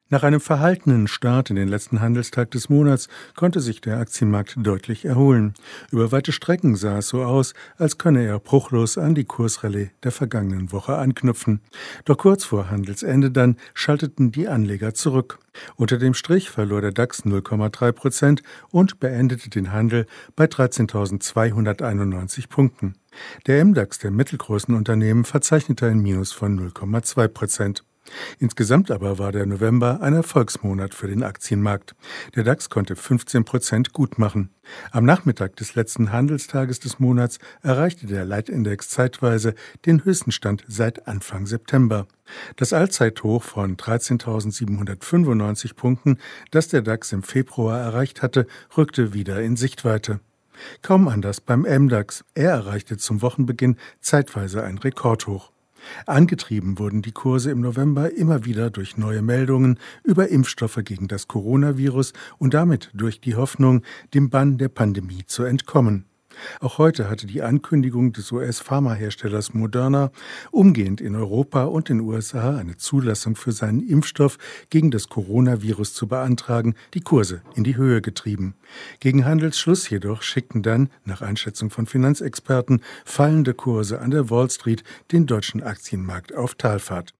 Nach einem verhaltenen Start in den letzten Handelstag des Monats konnte sich der Aktienmarkt deutlich erholen. Über weite Strecken sah es so aus, als könne er bruchlos an die Kursrallye der vergangenen Woche anknüpfen. Doch kurz vor Handelsende dann schalteten die Anleger zurück. Unter dem Strich verlor der DAX 0,3% und beendete den Handel bei 13.291 Punkten. Der MDAX der mittelgroßen Unternehmen verzeichnete ein Minus von 0,2%. Insgesamt aber war der November ein Erfolgsmonat für den Aktienmarkt. Der DAX konnte 15% gut machen. Am Nachmittag des letzten Handelstages des Monats erreichte der Leitindex zeitweise den höchsten Stand seit Anfang September. Das Allzeithoch von 13.795 Punkten, das der DAX im Februar erreicht hatte, rückte wieder in Sichtweite. Kaum anders beim MDAX. Er erreichte zum Wochenbeginn zeitweise ein Rekordhoch. Angetrieben wurden die Kurse im November immer wieder durch neue Meldungen über Impfstoffe gegen das Coronavirus und damit durch die Hoffnung, dem Bann der Pandemie zu entkommen. Auch heute hatte die Ankündigung des US-Pharmaherstellers Moderna, umgehend in Europa und den USA eine Zulassung für seinen Impfstoff gegen das Coronavirus zu beantragen, die Kurse in die Höhe getrieben. Gegen Handelsschluss jedoch schickten dann, nach Einschätzung von Finanzexperten, fallende Kurse an der Wall Street den deutschen Aktienmarkt auf Talfahrt.